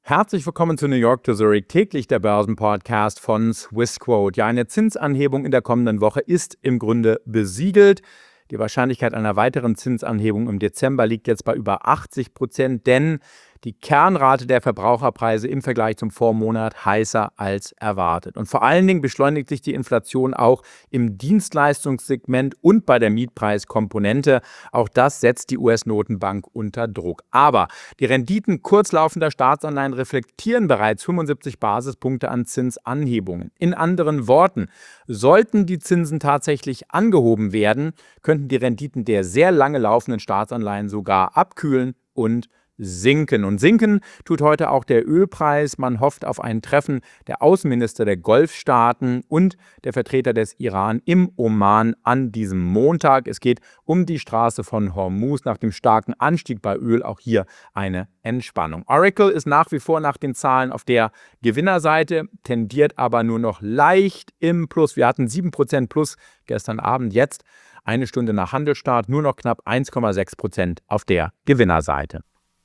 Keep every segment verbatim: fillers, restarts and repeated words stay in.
Herzlich willkommen zu New York to Zurich, täglich der Börsenpodcast von Swissquote. Ja, eine Zinsanhebung in der kommenden Woche ist im Grunde besiegelt. Die Wahrscheinlichkeit einer weiteren Zinsanhebung im Dezember liegt jetzt bei über achtzig Prozent, denn die Kernrate der Verbraucherpreise im Vergleich zum Vormonat heißer als erwartet. Und vor allen Dingen beschleunigt sich die Inflation auch im Dienstleistungssegment und bei der Mietpreiskomponente. Auch das setzt die U S-Notenbank unter Druck. Aber die Renditen kurzlaufender Staatsanleihen reflektieren bereits fünfundsiebzig Basispunkte an Zinsanhebungen. In anderen Worten, sollten die Zinsen tatsächlich angehoben werden, könnten die Renditen der sehr lange laufenden Staatsanleihen sogar abkühlen und sinken. Und sinken tut heute auch der Ölpreis. Man hofft auf ein Treffen der Außenminister der Golfstaaten und der Vertreter des Iran im Oman an diesem Montag. Es geht um die Straße von Hormuz. Nach dem starken Anstieg bei Öl auch hier eine Entspannung. Oracle ist nach wie vor nach den Zahlen auf der Gewinnerseite, tendiert aber nur noch leicht im Plus. Wir hatten sieben Prozent Plus gestern Abend, jetzt eine Stunde nach Handelsstart nur noch knapp eins Komma sechs Prozent auf der Gewinnerseite.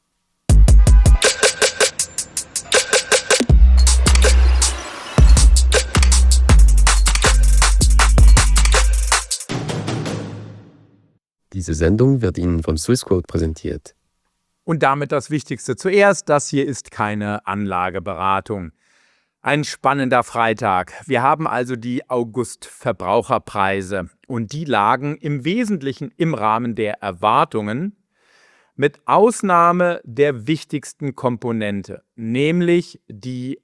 Diese Sendung wird Ihnen von Swissquote präsentiert. Und damit das Wichtigste zuerst, das hier ist keine Anlageberatung. Ein spannender Freitag. Wir haben also die August-Verbraucherpreise und die lagen im Wesentlichen im Rahmen der Erwartungen, mit Ausnahme der wichtigsten Komponente, nämlich die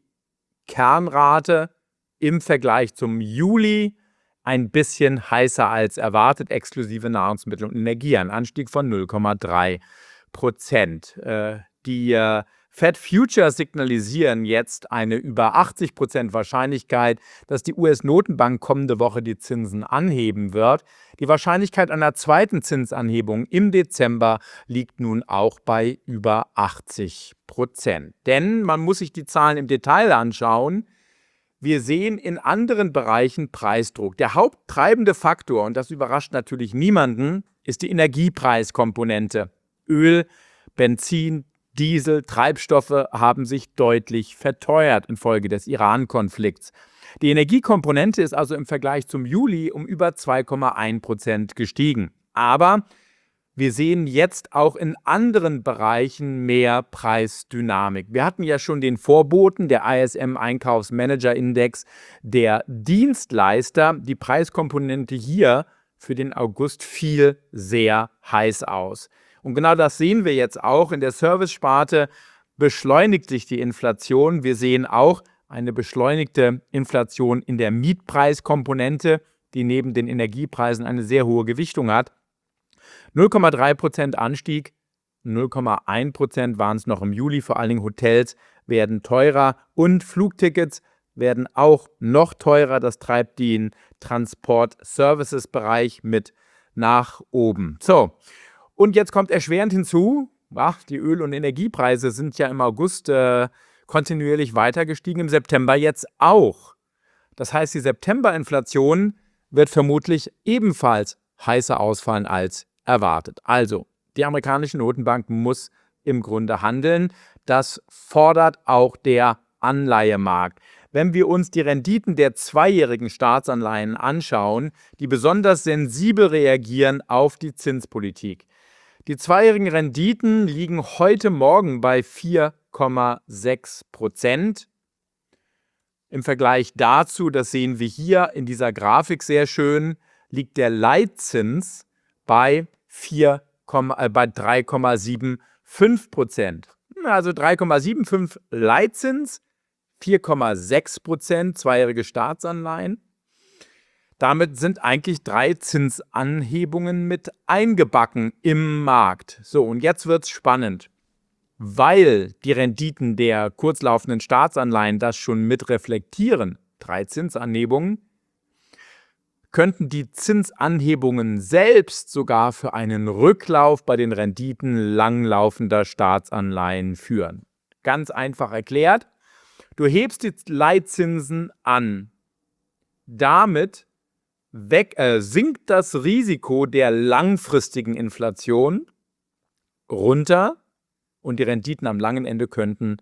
Kernrate im Vergleich zum Juli ein bisschen heißer als erwartet, exklusive Nahrungsmittel und Energie, ein Anstieg von null Komma drei Prozent. Äh, die äh, Fed Futures signalisieren jetzt eine über achtzig Prozent Wahrscheinlichkeit, dass die U S-Notenbank kommende Woche die Zinsen anheben wird. Die Wahrscheinlichkeit einer zweiten Zinsanhebung im Dezember liegt nun auch bei über achtzig Prozent. Denn man muss sich die Zahlen im Detail anschauen. Wir sehen in anderen Bereichen Preisdruck. Der haupttreibende Faktor, und das überrascht natürlich niemanden, ist die Energiepreiskomponente. Öl, Benzin, Diesel, Treibstoffe haben sich deutlich verteuert infolge des Iran-Konflikts. Die Energiekomponente ist also im Vergleich zum Juli um über zwei Komma eins Prozent gestiegen. Aber wir sehen jetzt auch in anderen Bereichen mehr Preisdynamik. Wir hatten ja schon den Vorboten, der I S M-Einkaufsmanager-Index der Dienstleister. Die Preiskomponente hier für den August fiel sehr heiß aus. Und genau das sehen wir jetzt auch. In der Service-Sparte beschleunigt sich die Inflation. Wir sehen auch eine beschleunigte Inflation in der Mietpreiskomponente, die neben den Energiepreisen eine sehr hohe Gewichtung hat. null Komma drei Prozent Anstieg, null Komma eins Prozent waren es noch im Juli. Vor allen Dingen Hotels werden teurer und Flugtickets werden auch noch teurer. Das treibt den Transport-Services-Bereich mit nach oben. So, und jetzt kommt erschwerend hinzu, ach, die Öl- und Energiepreise sind ja im August äh, kontinuierlich weiter gestiegen, im September jetzt auch. Das heißt, die September-Inflation wird vermutlich ebenfalls heißer ausfallen als erwartet. Also, die amerikanische Notenbank muss im Grunde handeln. Das fordert auch der Anleihemarkt. Wenn wir uns die Renditen der zweijährigen Staatsanleihen anschauen, die besonders sensibel reagieren auf die Zinspolitik. Die zweijährigen Renditen liegen heute Morgen bei vier Komma sechs Prozent. Im Vergleich dazu, das sehen wir hier in dieser Grafik sehr schön, liegt der Leitzins bei, vier, äh, bei drei Komma fünfundsiebzig Prozent. Also drei Komma fünfundsiebzig Leitzins, vier Komma sechs Prozent zweijährige Staatsanleihen. Damit sind eigentlich drei Zinsanhebungen mit eingebacken im Markt. So, und jetzt wird es spannend. Weil die Renditen der kurzlaufenden Staatsanleihen das schon mit reflektieren, drei Zinsanhebungen, könnten die Zinsanhebungen selbst sogar für einen Rücklauf bei den Renditen langlaufender Staatsanleihen führen. Ganz einfach erklärt, du hebst die Leitzinsen an. Damit weg, äh, sinkt das Risiko der langfristigen Inflation runter und die Renditen am langen Ende könnten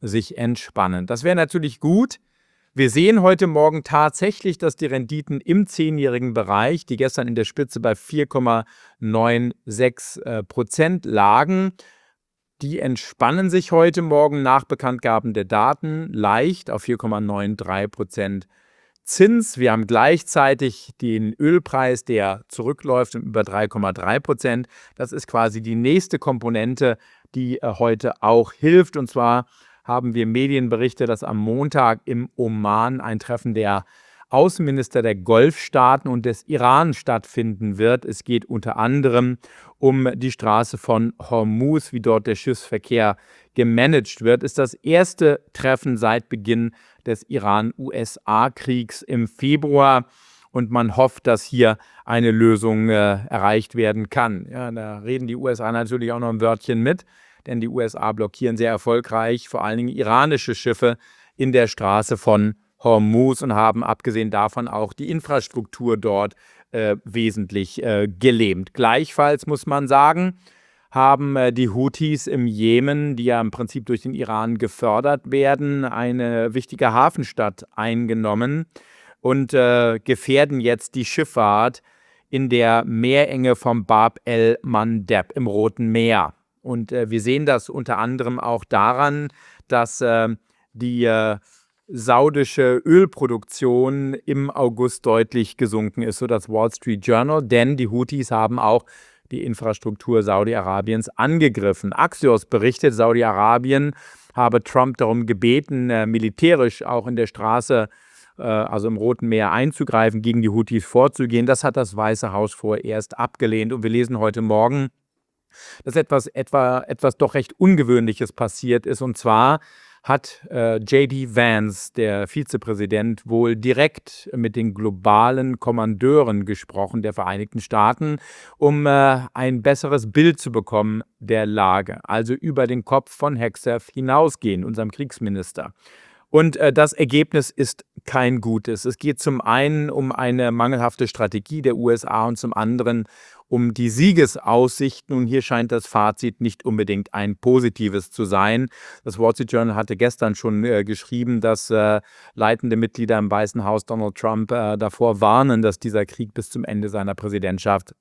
sich entspannen. Das wäre natürlich gut. Wir sehen heute Morgen tatsächlich, dass die Renditen im zehnjährigen Bereich, die gestern in der Spitze bei vier Komma sechsundneunzig Prozent lagen, die entspannen sich heute Morgen nach Bekanntgaben der Daten leicht auf vier Komma dreiundneunzig Prozent Zins. Wir haben gleichzeitig den Ölpreis, der zurückläuft um über drei Komma drei Prozent. Das ist quasi die nächste Komponente, die äh, heute auch hilft. Und zwar haben wir Medienberichte, dass am Montag im Oman ein Treffen der Außenminister der Golfstaaten und des Iran stattfinden wird. Es geht unter anderem um die Straße von Hormuz, wie dort der Schiffsverkehr gemanagt wird. Ist das erste Treffen seit Beginn des Iran-U S A-Kriegs im Februar. Und man hofft, dass hier eine Lösung äh, erreicht werden kann. Ja, da reden die U S A natürlich auch noch ein Wörtchen mit, denn die U S A blockieren sehr erfolgreich vor allen Dingen iranische Schiffe in der Straße von Hormuz und haben abgesehen davon auch die Infrastruktur dort äh, wesentlich äh, gelähmt. Gleichfalls muss man sagen, haben äh, die Houthis im Jemen, die ja im Prinzip durch den Iran gefördert werden, eine wichtige Hafenstadt eingenommen und äh, gefährden jetzt die Schifffahrt in der Meerenge vom Bab el-Mandeb im Roten Meer. Und äh, wir sehen das unter anderem auch daran, dass äh, die äh, saudische Ölproduktion im August deutlich gesunken ist, so das Wall Street Journal, denn die Houthis haben auch die Infrastruktur Saudi-Arabiens angegriffen. Axios berichtet, Saudi-Arabien habe Trump darum gebeten, äh, militärisch auch in der Straße, äh, also im Roten Meer, einzugreifen, gegen die Houthis vorzugehen. Das hat das Weiße Haus vorerst abgelehnt. Und wir lesen heute Morgen, dass etwas, etwa, etwas doch recht Ungewöhnliches passiert ist. Und zwar hat äh, J D Vance, der Vizepräsident, wohl direkt mit den globalen Kommandeuren gesprochen der Vereinigten Staaten, um äh, ein besseres Bild zu bekommen der Lage. Also über den Kopf von Hegseth hinausgehen, unserem Kriegsminister. Und äh, das Ergebnis ist kein gutes. Es geht zum einen um eine mangelhafte Strategie der U S A und zum anderen um die Siegesaussichten. Und hier scheint das Fazit nicht unbedingt ein positives zu sein. Das Wall Street Journal hatte gestern schon äh, geschrieben, dass äh, leitende Mitglieder im Weißen Haus Donald Trump äh, davor warnen, dass dieser Krieg bis zum Ende seiner Präsidentschaft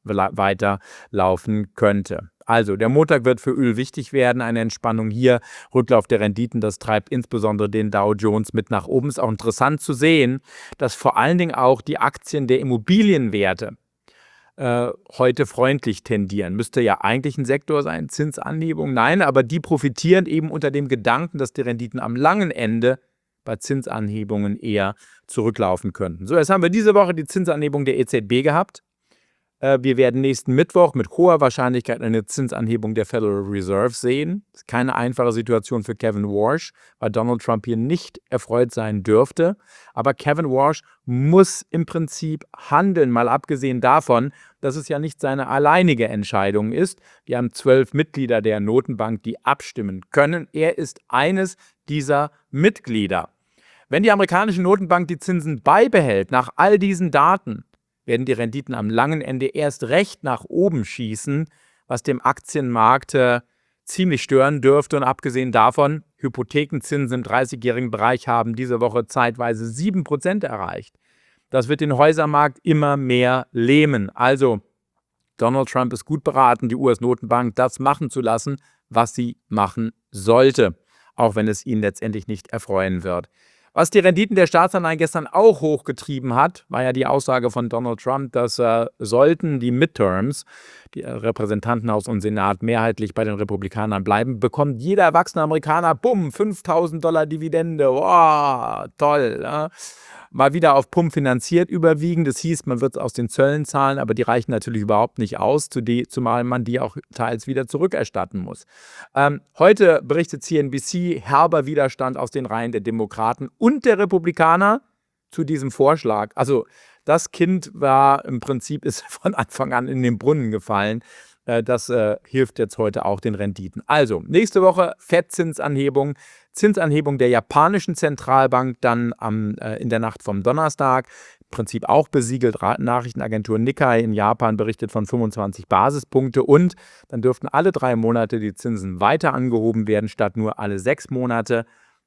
weiterlaufen könnte. Also, der Montag wird für Öl wichtig werden, eine Entspannung hier, Rücklauf der Renditen, das treibt insbesondere den Dow Jones mit nach oben. Ist auch interessant zu sehen, dass vor allen Dingen auch die Aktien der Immobilienwerte äh, heute freundlich tendieren. Müsste ja eigentlich ein Sektor sein, Zinsanhebung, nein, aber die profitieren eben unter dem Gedanken, dass die Renditen am langen Ende bei Zinsanhebungen eher zurücklaufen könnten. So, jetzt haben wir diese Woche die Zinsanhebung der E Z B gehabt. Wir werden nächsten Mittwoch mit hoher Wahrscheinlichkeit eine Zinsanhebung der Federal Reserve sehen. Das ist keine einfache Situation für Kevin Warsh, weil Donald Trump hier nicht erfreut sein dürfte. Aber Kevin Warsh muss im Prinzip handeln, mal abgesehen davon, dass es ja nicht seine alleinige Entscheidung ist. Wir haben zwölf Mitglieder der Notenbank, die abstimmen können. Er ist eines dieser Mitglieder. Wenn die amerikanische Notenbank die Zinsen beibehält, nach all diesen Daten, werden die Renditen am langen Ende erst recht nach oben schießen, was dem Aktienmarkt äh, ziemlich stören dürfte. Und abgesehen davon, Hypothekenzinsen im dreißigjährigen Bereich haben diese Woche zeitweise sieben Prozent erreicht. Das wird den Häusermarkt immer mehr lähmen. Also, Donald Trump ist gut beraten, die U S-Notenbank das machen zu lassen, was sie machen sollte, auch wenn es ihn letztendlich nicht erfreuen wird. Was die Renditen der Staatsanleihen gestern auch hochgetrieben hat, war ja die Aussage von Donald Trump, dass äh, sollten die Midterms, die äh, Repräsentantenhaus und Senat, mehrheitlich bei den Republikanern bleiben, bekommt jeder erwachsene Amerikaner, bumm, fünftausend Dollar Dividende. Wow, toll. Ja. Mal wieder auf Pump finanziert überwiegend. Das hieß, man wird es aus den Zöllen zahlen, aber die reichen natürlich überhaupt nicht aus, zumal man die auch teils wieder zurückerstatten muss. Ähm, heute berichtet C N B C, herber Widerstand aus den Reihen der Demokraten und der Republikaner zu diesem Vorschlag. Also das Kind war im Prinzip, ist von Anfang an in den Brunnen gefallen. Äh, das äh, hilft jetzt heute auch den Renditen. Also, nächste Woche Fettzinsanhebung, Zinsanhebung der japanischen Zentralbank dann am, äh, in der Nacht vom Donnerstag. Im Prinzip auch besiegelt. Nachrichtenagentur Nikkei in Japan berichtet von fünfundzwanzig Basispunkte. Und dann dürften alle drei Monate die Zinsen weiter angehoben werden, statt nur alle sechs Monate.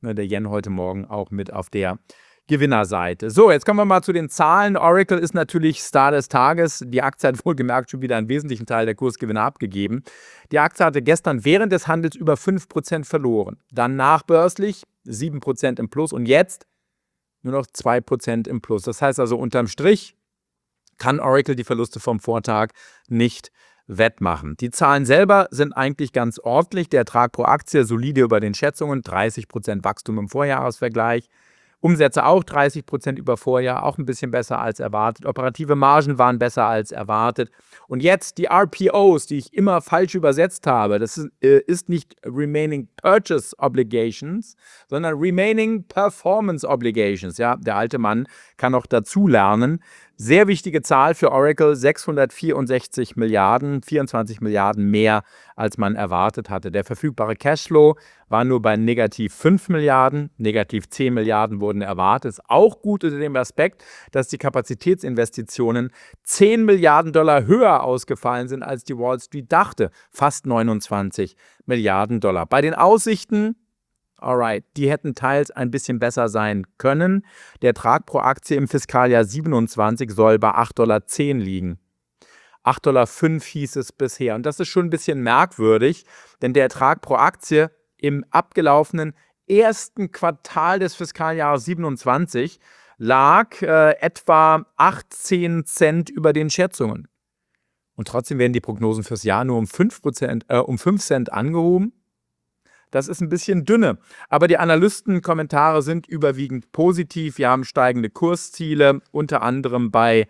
Ne, der Yen heute Morgen auch mit auf der Gewinnerseite. So, jetzt kommen wir mal zu den Zahlen. Oracle ist natürlich Star des Tages. Die Aktie hat wohlgemerkt schon wieder einen wesentlichen Teil der Kursgewinne abgegeben. Die Aktie hatte gestern während des Handels über fünf Prozent verloren. Dann nachbörslich sieben Prozent im Plus und jetzt nur noch zwei Prozent im Plus. Das heißt also unterm Strich kann Oracle die Verluste vom Vortag nicht wettmachen. Die Zahlen selber sind eigentlich ganz ordentlich. Der Ertrag pro Aktie solide über den Schätzungen, dreißig Prozent Wachstum im Vorjahresvergleich. Umsätze auch dreißig Prozent über Vorjahr, auch ein bisschen besser als erwartet. Operative Margen waren besser als erwartet. Und jetzt die R P Os, die ich immer falsch übersetzt habe. Das ist, äh, ist nicht Remaining Purchase Obligations, sondern Remaining Performance Obligations. Ja, der alte Mann kann noch dazu lernen. Sehr wichtige Zahl für Oracle, sechshundertvierundsechzig Milliarden, vierundzwanzig Milliarden mehr, als man erwartet hatte. Der verfügbare Cashflow war nur bei negativ fünf Milliarden, negativ zehn Milliarden wurden erwartet. Ist auch gut unter dem Aspekt, dass die Kapazitätsinvestitionen zehn Milliarden Dollar höher ausgefallen sind, als die Wall Street dachte. Fast neunundzwanzig Milliarden Dollar. Bei den Aussichten, alright, die hätten teils ein bisschen besser sein können. Der Ertrag pro Aktie im Fiskaljahr siebenundzwanzig soll bei acht Komma zehn Dollar liegen. acht Komma fünf Dollar hieß es bisher. Und das ist schon ein bisschen merkwürdig, denn der Ertrag pro Aktie im abgelaufenen ersten Quartal des Fiskaljahres siebenundzwanzig lag äh, etwa achtzehn Cent über den Schätzungen. Und trotzdem werden die Prognosen fürs Jahr nur um fünf Prozent, äh, um fünf Cent angehoben. Das ist ein bisschen dünne, aber die Analystenkommentare sind überwiegend positiv. Wir haben steigende Kursziele, unter anderem bei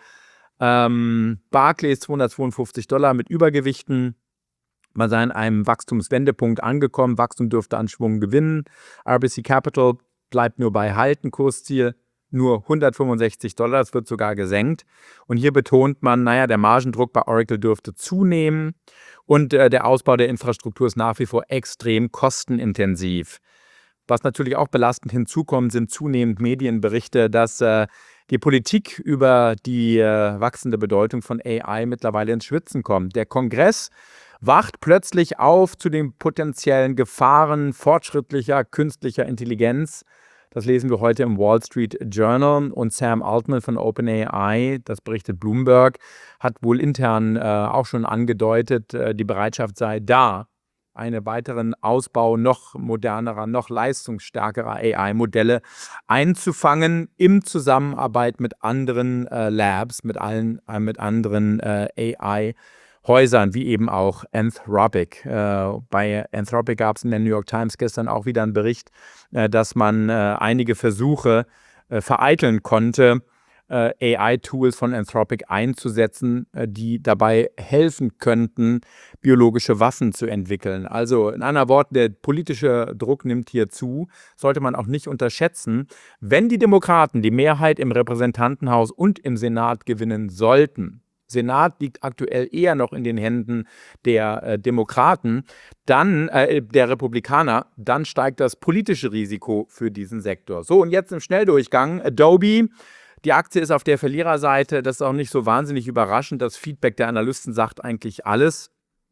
ähm, Barclays zweihundertzweiundfünfzig Dollar mit Übergewichten. Man sei an einem Wachstumswendepunkt angekommen. Wachstum dürfte an Schwung gewinnen. R B C Capital bleibt nur bei Halten. Kursziel nur hundertfünfundsechzig Dollar. Das wird sogar gesenkt. Und hier betont man, naja, der Margendruck bei Oracle dürfte zunehmen. Und äh, der Ausbau der Infrastruktur ist nach wie vor extrem kostenintensiv. Was natürlich auch belastend hinzukommt, sind zunehmend Medienberichte, dass äh, die Politik über die äh, wachsende Bedeutung von A I mittlerweile ins Schwitzen kommt. Der Kongress wacht plötzlich auf zu den potenziellen Gefahren fortschrittlicher künstlicher Intelligenz. Das lesen wir heute im Wall Street Journal. Und Sam Altman von OpenAI, das berichtet Bloomberg, hat wohl intern äh, auch schon angedeutet, äh, die Bereitschaft sei da, einen weiteren Ausbau noch modernerer, noch leistungsstärkerer A I-Modelle einzufangen in Zusammenarbeit mit anderen äh, Labs, mit allen, äh, mit anderen äh, A I-Häusern, wie eben auch Anthropic. Äh, bei Anthropic gab es in der New York Times gestern auch wieder einen Bericht, äh, dass man äh, einige Versuche äh, vereiteln konnte, äh, A I-Tools von Anthropic einzusetzen, äh, die dabei helfen könnten, biologische Waffen zu entwickeln. Also in anderen Worten, der politische Druck nimmt hier zu, sollte man auch nicht unterschätzen. Wenn die Demokraten die Mehrheit im Repräsentantenhaus und im Senat gewinnen sollten, Senat liegt aktuell eher noch in den Händen der äh, Demokraten, dann äh, der Republikaner, dann steigt das politische Risiko für diesen Sektor. So, und jetzt im Schnelldurchgang, Adobe. Die Aktie ist auf der Verliererseite, das ist auch nicht so wahnsinnig überraschend. Das Feedback der Analysten sagt eigentlich alles.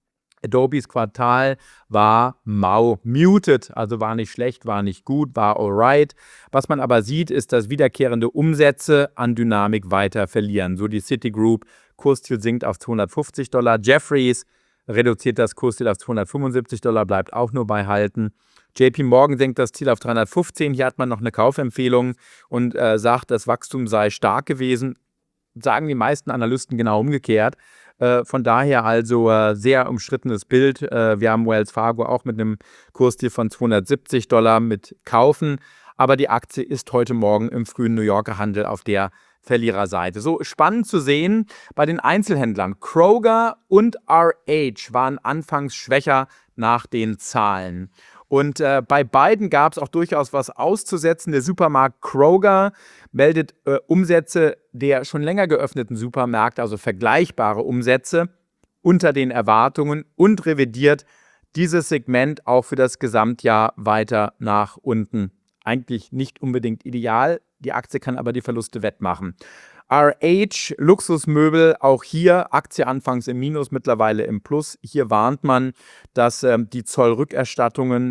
Adobes Quartal war mau, muted, also war nicht schlecht, war nicht gut, war alright. Was man aber sieht, ist, dass wiederkehrende Umsätze an Dynamik weiter verlieren. So die Citigroup, Kursziel sinkt auf zweihundertfünfzig Dollar. Jefferies reduziert das Kursziel auf zweihundertfünfundsiebzig Dollar, bleibt auch nur bei Halten. J P Morgan senkt das Ziel auf dreihundertfünfzehn. Hier hat man noch eine Kaufempfehlung und äh, sagt, das Wachstum sei stark gewesen. Sagen die meisten Analysten genau umgekehrt. Äh, von daher also äh, sehr umstrittenes Bild. Äh, wir haben Wells Fargo auch mit einem Kursziel von zweihundertsiebzig Dollar mit Kaufen. Aber die Aktie ist heute Morgen im frühen New Yorker Handel auf der Verliererseite. So spannend zu sehen bei den Einzelhändlern. Kroger und R H waren anfangs schwächer nach den Zahlen. Und äh, bei beiden gab es auch durchaus was auszusetzen. Der Supermarkt Kroger meldet äh, Umsätze der schon länger geöffneten Supermärkte, also vergleichbare Umsätze, unter den Erwartungen und revidiert dieses Segment auch für das Gesamtjahr weiter nach unten. Eigentlich nicht unbedingt ideal, die Aktie kann aber die Verluste wettmachen. R H, Luxusmöbel, auch hier Aktie anfangs im Minus, mittlerweile im Plus. Hier warnt man, dass ähm, die Zollrückerstattungen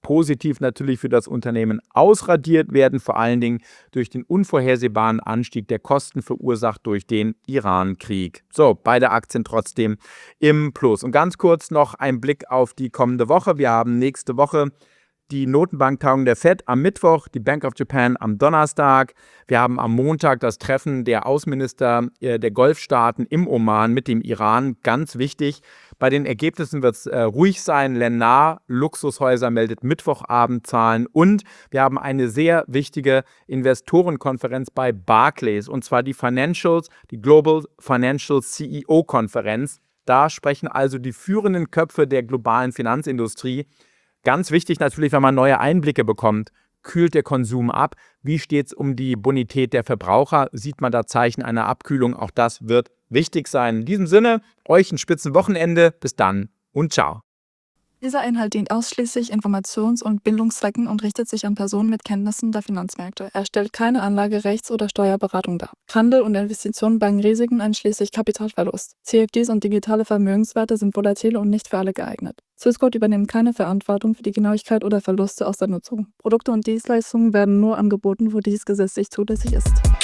positiv natürlich für das Unternehmen ausradiert werden, vor allen Dingen durch den unvorhersehbaren Anstieg der Kosten verursacht durch den Iran-Krieg. So, beide Aktien trotzdem im Plus. Und ganz kurz noch ein Blick auf die kommende Woche. Wir haben nächste Woche die Notenbanktagung der Fed am Mittwoch, die Bank of Japan am Donnerstag. Wir haben am Montag das Treffen der Außenminister äh, der Golfstaaten im Oman mit dem Iran. Ganz wichtig. Bei den Ergebnissen wird es äh, ruhig sein. Lennar Luxushäuser meldet Mittwochabendzahlen und wir haben eine sehr wichtige Investorenkonferenz bei Barclays und zwar die Financials, die Global Financial C E O-Konferenz. Da sprechen also die führenden Köpfe der globalen Finanzindustrie. Ganz wichtig natürlich, wenn man neue Einblicke bekommt, kühlt der Konsum ab? Wie steht es um die Bonität der Verbraucher? Sieht man da Zeichen einer Abkühlung? Auch das wird wichtig sein. In diesem Sinne, euch ein Spitzenwochenende. Bis dann und ciao. Dieser Inhalt dient ausschließlich Informations- und Bildungszwecken und richtet sich an Personen mit Kenntnissen der Finanzmärkte. Er stellt keine Anlage-, Rechts- oder Steuerberatung dar. Handel und Investitionen bergen Risiken einschließlich Kapitalverlust. C F Ds und digitale Vermögenswerte sind volatile und nicht für alle geeignet. Swissquote übernimmt keine Verantwortung für die Genauigkeit oder Verluste aus der Nutzung. Produkte und Dienstleistungen werden nur angeboten, wo dies gesetzlich zulässig ist.